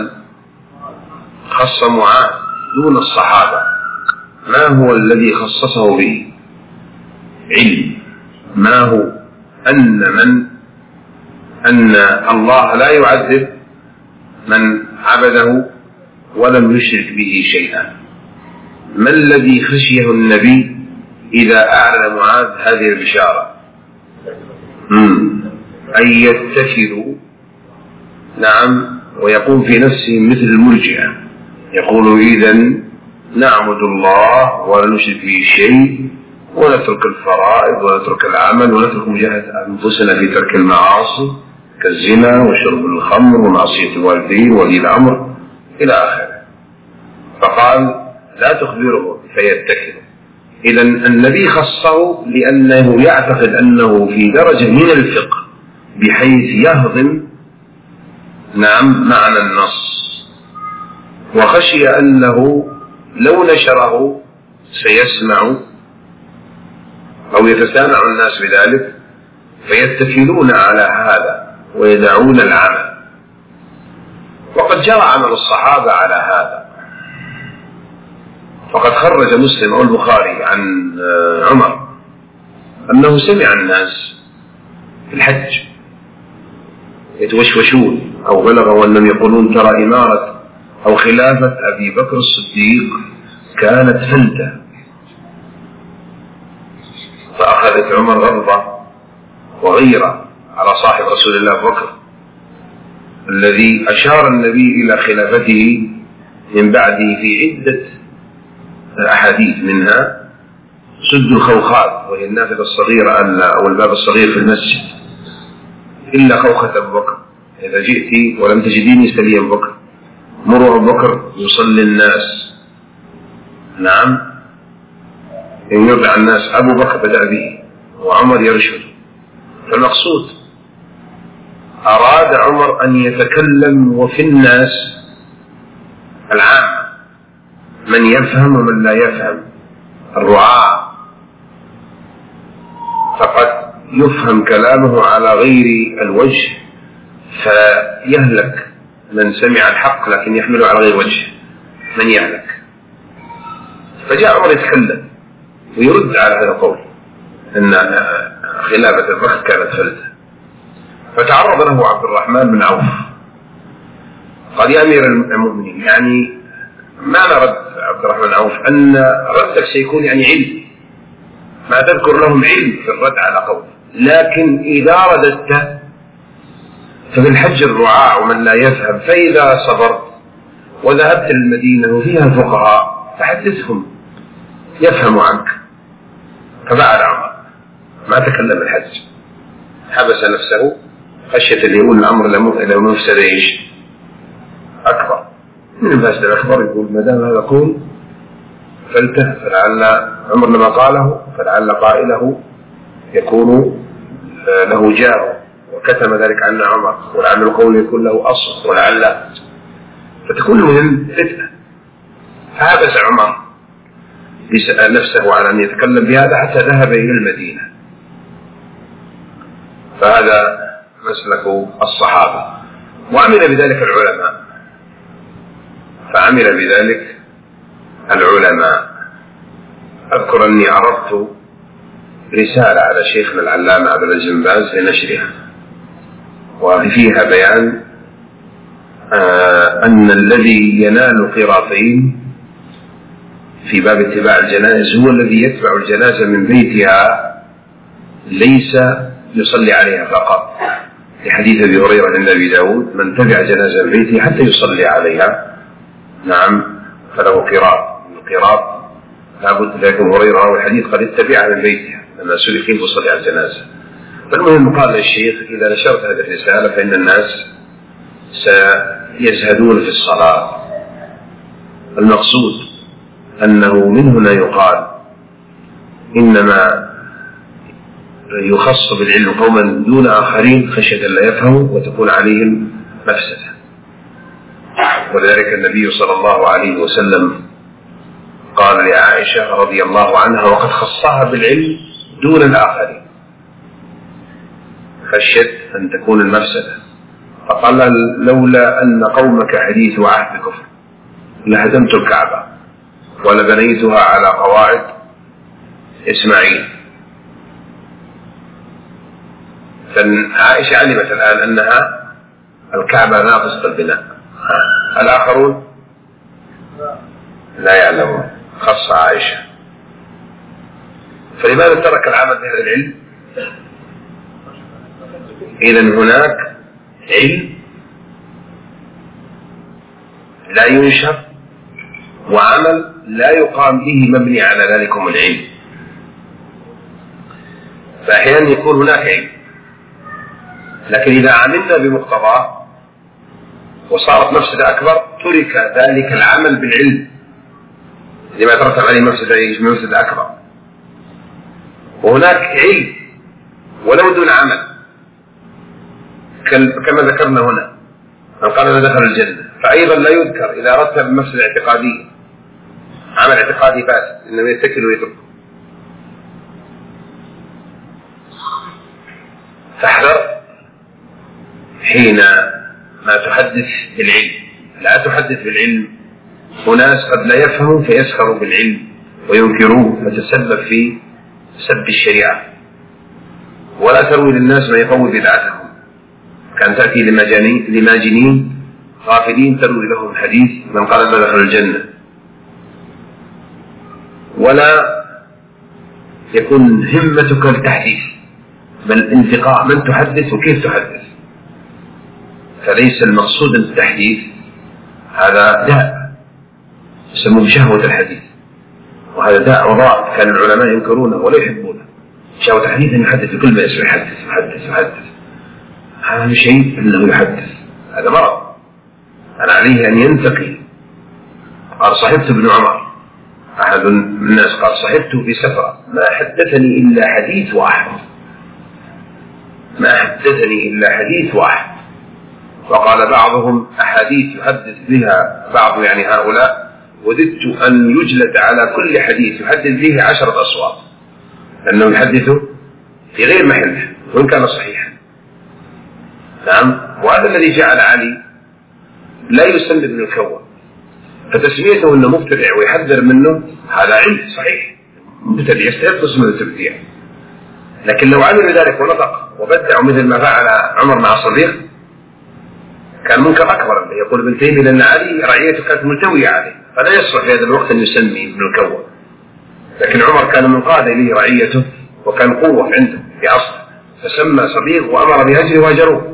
خص معاذ دون الصحابة. ما هو الذي خصصه به؟ علم. ما هو؟ أن الله لا يعذب من عبده ولم يشرك به شيئا. ما الذي خشيه النبي إذا أعلن معاذ هذه البشارة؟ أن يتكلوا، نعم، ويقوم في نفسه مثل المرجئة، يقول إذن نعبد الله ولا نشرك به شيء ونترك الفرائض ونترك العمل ونترك مجاهدة أنفسنا في ترك المعاصي كالزنا وشرب الخمر ومعصية الوالدين ولي الأمر إلى آخره. فقال لا تخبره فيتكل. إذن النبي خصه لأنه يعتقد أنه في درجة من الفقه بحيث يهضم، نعم، معنى النص، وخشي أنه لو نشره سيسمع أو يتسامع الناس بذلك فيتكلون على هذا ويدعون العمل. وقد جرى عمل الصحابة على هذا، فقد خرج مسلم أو البخاري عن عمر أنه سمع الناس في الحج يتوشوشون أو بلغوا أنهم يقولون ترى إمارة أو خلافة أبي بكر الصديق كانت فلتة، فأخذت عمر غضبة وغيرة على صاحب رسول الله أبو بكر الذي أشار النبي إلى خلافته من بعده في عدة الأحاديث، منها سد الخوخات وهي النافذة الصغيرة أو الباب الصغير في المسجد، إلا خوخة أبو بكر إذا جئت ولم تجديني سلي أبو بكر، مروا أبو بكر يصلي الناس، نعم، إن يرجع الناس أبو بكر بدأ به وعمر يرشد فالمقصود أراد عمر أن يتكلم وفي الناس العامة من يفهم ومن لا يفهم، الرعاة، فقد يفهم كلامه على غير الوجه فيهلك من سمع الحق لكن يحمله على غير وجه من يهلك. فجاء عمر يتكلم ويرد على هذا القول أن خلافة البخت كانت فلتة، فتعرض له عبد الرحمن بن عوف قال: يا أمير المؤمنين، يعني ما نرد عبد الرحمن بن عوف أن ردك سيكون يعني علم، ما تذكر لهم علم في الرد على قول، لكن إذا رددت فبالحج الرعاع ومن لا يفهم، فإذا صبرت وذهبت للمدينة وفيها الفقهاء فحدثهم يفهم عنك. فبعد عمر ما تكلم الحج، حبس نفسه خشية اللي يقول الأمر لو مفسد إيش أكبر من المفسد الأكبر، يقول ما دام هذا قول فلته، فلعل عمر لما قاله فلعل قائله يكون له جاه وكتم ذلك عن عمر، ولعل القول يكون له أصل، ولعل فتكون المهم فتنة. فحبس عمر نفسه على أن يتكلم بهذا حتى ذهب إلى المدينة. فهذا مسلك الصحابة، وعمل بذلك العلماء، أذكر أني عرضت رسالة على شيخنا العلامة عبد العزيز بن باز لنشرها، وفيها بيان أن الذي ينال قراطين في باب اتباع الجنائز هو الذي يتبع الجنازة من بيتها، ليس يصلي عليها فقط، لحديث أبي هريرة عند أبي داود: من تبع جنازة من بيته حتى يصلي عليها نعم فله قراط. القراط لابد لأبي هريرة والحديث قد اتبعها من بيتها لما سئل كيف يصلي على الجنازة. فالمهم قال للشيخ: إذا نشرت هذه الرسالة فإن الناس سيزهدون في الصلاة. المقصود أنه من هنا يقال إنما يخص بالعلم قوما دون آخرين خشية لا يفهموا وتكون عليهم مفسدة. ولذلك النبي صلى الله عليه وسلم قال لعائشة رضي الله عنها وقد خصها بالعلم دون الآخرين خشية أن تكون المفسدة، فقال: لولا أن قومك حديث عهد كفر لهدمت الكعبة ولبنيتها على قواعد إسماعيل. فعائشة علمت الآن أنها الكعبة ناقصة البناء، الآخرون لا يعلمون، خص عائشة. فلماذا ترك العمل بهذا العلم؟ إذن هناك علم لا ينشر وعمل لا يقام به مبني على ذلكم العلم. فأحيانا يكون هناك علم، لكن إذا عملنا بمقتضاه وصارت مفسدة أكبر ترك ذلك العمل بالعلم لما ترتب عليه مفسدة أكبر. وهناك علم ولو دون عمل، كما ذكرنا هنا من قال أنا دخل الجنة، فأيضا لا يذكر إذا رتب مفسدة اعتقادية، عمل اعتقادي فاسد إنما يتكل ويترك. فاحذر حين ما تحدث بالعلم، لا تحدث بالعلم. وناس قد لا يفهموا فيسخروا بالعلم وينكروه فتسبب في سب الشريعة. ولا تروي للناس ما يقوي بدعتهم، كان تأتي لماجنين غافلين تروي لهم حديث من قال ما دخل الجنة. ولا يكون همتك التحديث بل انتقاء من تحدث وكيف تحدث. فليس المقصود التحديث، هذا داء يسموه شهوة الحديث، وهذا داء وضاء كان العلماء ينكرونه ولا يحبونه. شهوة الحديث أن يحدث بكل ما يسمع، يحدث هذا شيء أنه يحدث، هذا مرض. أنا عليه أن ينتقي. قال صحبت ابن عمر، أحد الناس قال صحبته في سفرة ما حدثني إلا حديث واحد، ما حدثني إلا حديث واحد. وقال بعضهم أحاديث يحدث بها بعض يعني هؤلاء وددت أن يجلد على كل حديث يحدث به 10 أصوات، لأنه يحدث في غير محله وإن كان صحيحا. نعم. وهذا الذي جعل علي لا يسمى ابن الكوّ، فتسميته أنه مبتدع ويحذر منه هذا علم صحيح، مبتدع يستحق اسم التبديع. لكن لو علم ذلك ونطق وبدع مثل ما فعل عمر مع صديق كان منكر أكبر. يقول ابن تيمية لأن علي رعيته كانت ملتوية عليه، فلا يصلح في هذا الوقت أن يسمي ابن الكوّ. لكن عمر كان من قاد إليه رعيته وكان قوة عنده في عصره، فسمى صديق وأمر بهجره وهجروه.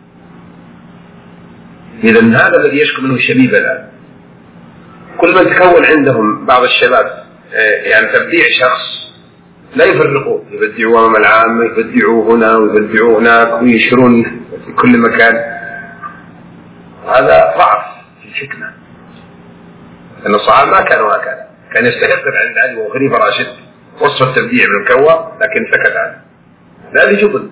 إذن هذا الذي يشكو منه الشبيب الآن. كل من تكون عندهم بعض الشباب يعني تبديع شخص لا يفرقوه، يبدعوا أمام العامة، يبدعوا هنا ويبدعوا هناك ويشرون في كل مكان. هذا ضعف في الحكمة، لأن الصحابة ما كانوا هكذا. كان يستحق عند علي وخليفة راشد وصف التبديع بالكوّ، لكن سكت عنه لا لجبن،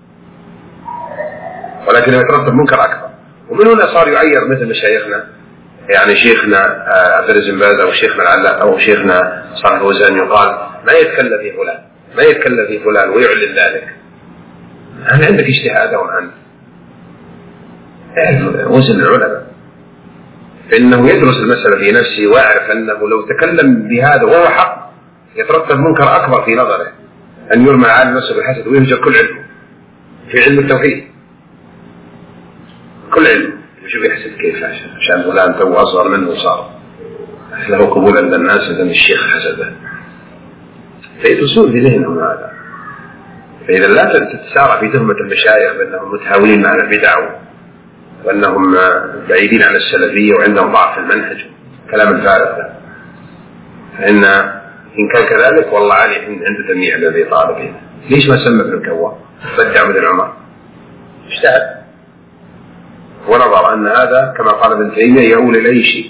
ولكن يترتب منكر أكبر. ومن هنا صار يعير مثل مشايخنا، يعني شيخنا عبد العزيز بن باز أو شيخنا العلاء أو شيخنا صالح الفوزان، يقال ما يتكلم في فلان، ما يتكلم في فلان ويعلن ذلك. هل عندك اجتهاد أو عنه؟ اعرف وزن العلماء، فإنه يدرس المسألة في نفسه ويعرف أنه لو تكلم بهذا وهو حق يترتب منكر أكبر في نظره، أن يرمى على نفسه بالحسد ويهجر كل علمه في علم التوحيد، كل علم يشوف يحسد كيف عشان فلان تو أصغر منه وصار له قبول عند الناس، إذن الشيخ حسده، فيتسوء في ذهنهم هذا. فإذا لا تتسارع في تهمة المشايخ بأنهم متهاونين مع البدع وأنهم بعيدين عن السلفية وعندهم ضعف في المنهج، كلام الفارغ ده. فإن إن كان كذلك والله علي عنده تمييع الذي طالبين. ليش ما سمى ابن الكوّ؟ بدع مثل عمر، اجتهد ونظر أن هذا كما قال ابن تيمية يؤول إلى شيء،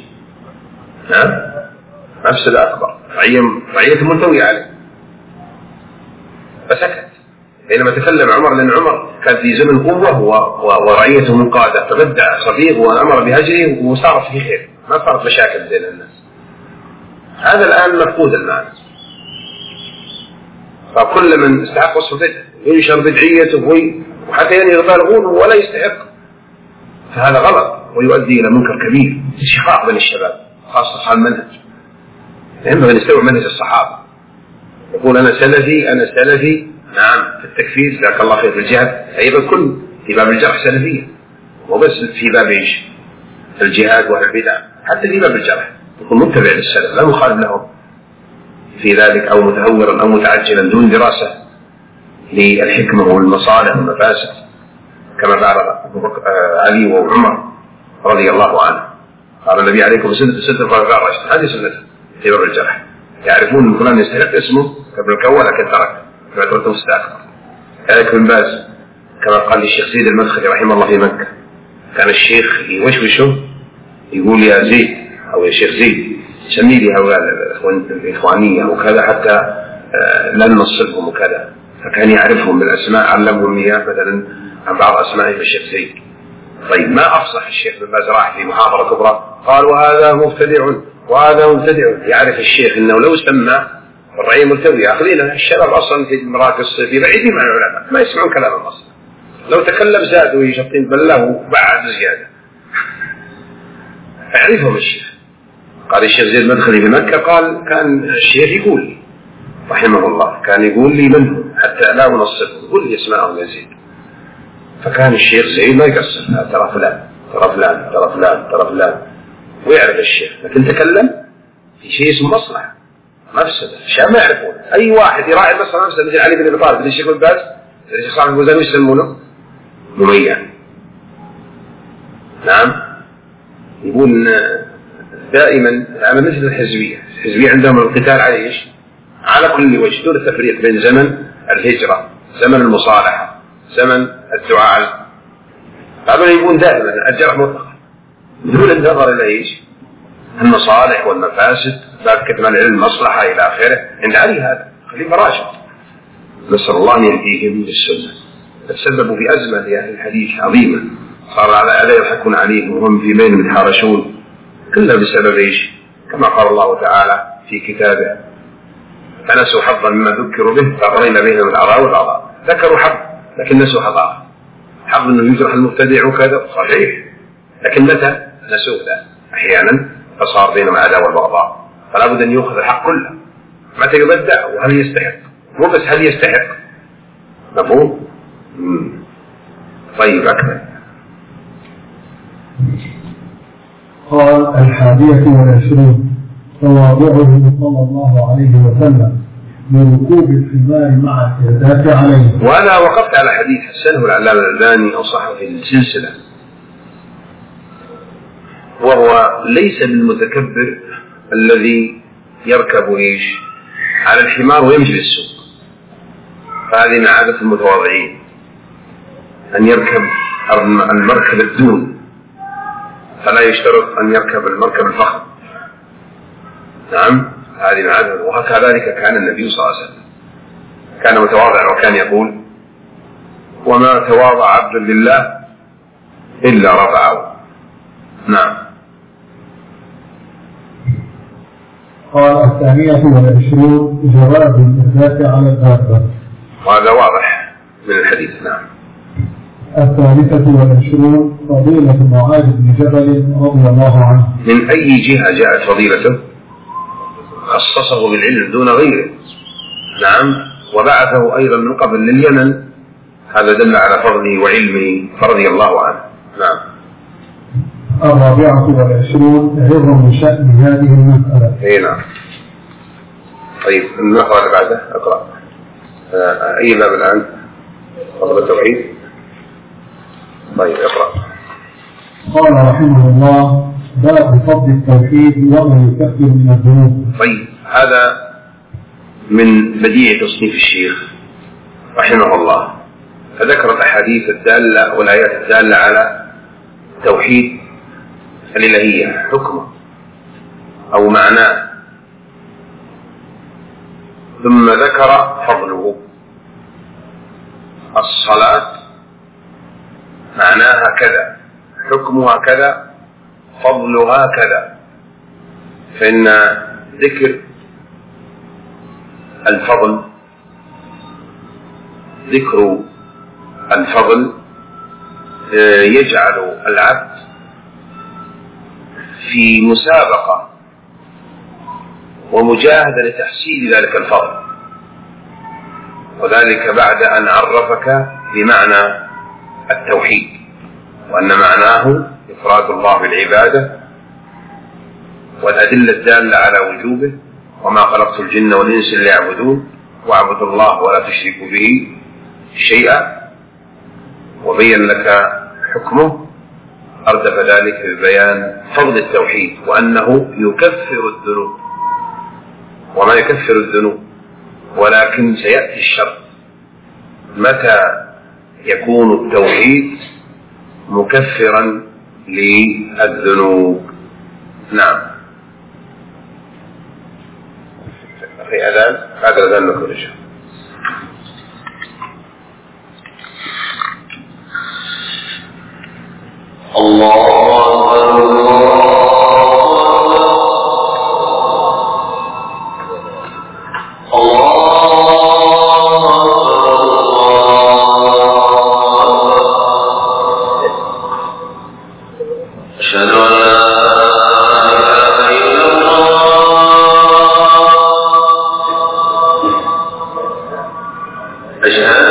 مفسد أكبر، رعية ملتوية عليه، فسكت. بينما تكلم عمر، لأن عمر كان في زمن قوة ورعيته منقادة، فبدع صديق وأمر بهجره وصارت في خير، ما صارت مشاكل بين الناس. هذا الآن مفقود المعنى، فكل من استحق وصف بدع ينشر بدعيته وحتى يبالغون ولا يستحق، فهذا غلط ويؤدي إلى منكر كبير، شقاق بين الشباب خاصة أصحاب المنهج. ينبغي أن نستوعب منهج الصحابة، يقول أنا سلفي، نعم في التكفير جزاك الله خير، في الجهاد أيضا كل في باب الجرح سلفية، وبس في باب إيش الجهاد والبدع، حتى في باب الجرح يكون متبع للسلف لا مخالف لهم في ذلك، أو متهورا أو متعجلا دون دراسة للحكمة والمصالح والمفاسد، كما فعل علي وعمر رضي الله عنه. قال النبي عليكم ستة الخلفاء الراشدين، هذه سنته في باب الجرح، يعرفون ان فلان يستحق اسمه كابن الكوّ لكن ترك كما تركه مستأخر. كذلك ابن باز كما قال للشيخ زيد المدخلي رحمه الله في مكة، كان الشيخ يوشوشه يقول يا زيد أو يا شيخ زيد، سمي لي هؤلاء الإخوانية وكذا حتى لا ننصبهم وكذا، فكان يعرفهم بالأسماء، علمهم إياه مثلا عن بعض أسمائهم الشيخ زيد. طيب ما أفصح الشيخ بن باز راح في محاضرة كبرى قال وهذا مبتدع وهذا مبتدع، يعرف الشيخ أنه لو سمى الرعية ملتوية. أخذين الشباب أصلا في المراكز في بعيدين مع العلماء ما يسمعون كلام أصلا، لو تكلم زادوا يشطين بله وبعد زيادة، فيعرفهم الشيخ. قال الشيخ زيد المدخلي في مكة قال كان الشيخ يقول لي رحمه الله، كان يقول لي من هو حتى لا أنصبه، يقول لي اسمعهم يا زيد. فكان الشيخ زيد ما يقصر، ترى فلان ترى فلان ترى فلان ترى فلان، ويعرف الشيخ. لكن تكلم في شيء اسمه مصلحة مفسدة، أشياء ما يعرفون. أي واحد يراعي مصلحة مفسدة مثل علي بن أبي طالب، مثل الشيخ بن باز، مثل الشيخ صالح الفوزان، يسمونه مميع. نعم، يقول دائما على مثل الحزبية عندهم القتال على إيش؟ على كل وجه، دون التفريق بين زمن الهجرة، زمن المصالحة، زمن الدعاء. هذا يكون دائما الجرح مطلقا دون النظر إلى إيش؟ المصالح والمفاسد، باب كتمان العلم مصلحة إلى آخره. عند علي هذا خليفة راشد، نسأل الله أن يهديهم للسنة. تسببوا في أزمة لأهل الحديث عظيمة، صار على يضحكون عليهم وهم في بين يتحارشون، كلها بسبب إيش؟ كما قال الله تعالى في كتابه: فنسوا حظا مما ذكروا به فأغرينا بهم الآراء والآراء. ذكروا حظ لكن نسوا حظ آخر، حظ أنه يجرح المبتدع وكذا صحيح، لكن متى نسوه ذا أحيانا فصار بينهم عداوة والبغضاء. فلا بد أن يأخذ الحق كله، متى يبدع وهل يستحق، مو بس هل يستحق. مفهوم؟ طيب أكمل. قال: 21 تواضعه صلى الله عليه وسلم بركوب الحمار مع الإرداف عليه. وأنا وقفت على حديث حسنه العلامة الألباني أو صححه في السلسلة، وهو ليس بالمتكبر الذي يركب إيش على الحمار ويمشي في السوق، فهذه من عادة المتواضعين أن يركب المركب الدون، فلا يشترط أن يركب المركب الفخم. نعم، هذه من عادة. وكذلك كان النبي صلى الله عليه وسلم كان متواضعا، وكان يقول: وما تواضع عبد لله إلا رفعه. نعم. قال: 22 جواز الإرداف على الدابة، وهذا واضح من الحديث. نعم. 23 فضيلة معاذ بن جبل رضي الله عنه. من أي جهة جاءت فضيلته؟ خصصه بالعلم دون غيره. نعم. وبعثه أيضا من قبل لليمن، هذا دل على فضله وعلمه فرضي الله عنه. نعم. 24 عظم شأن هذه المسألة. اي نعم. طيب نقرأ اللي بعده. اقرأ. أي باب الآن؟ فضل التوحيد. طيب اقرأ. قال رحمه الله: باب فضل التوحيد وما يكفر من الذنوب. طيب هذا من بديع تصنيف الشيخ رحمه الله، فذكر الأحاديث الدالة والآيات الدالة على توحيد الإلهية، حكمه أو معناه، ثم ذكر فضله. الصلاة معناها كذا، حكمها كذا، فضلها كذا. فإن ذكر الفضل يجعل العبد في مسابقة ومجاهدة لتحصيل ذلك الفضل، وذلك بعد أن عرفك بمعنى التوحيد، وأن معناه إفراد الله بالعبادة والأدلة الدالة على وجوبه: وما خلقت الجن والإنس إلا ليعبدون واعبدوا الله ولا تشركوا به شيئا، وبين لك حكمه. أردف ذلك ببيان فضل التوحيد وأنه يكفر الذنوب، وما يكفر الذنوب، ولكن سيأتي الشرط متى يكون التوحيد مكفرا للذنوب. نعم. في أذان بعد الأذان نكون إن شاء الله. أشهد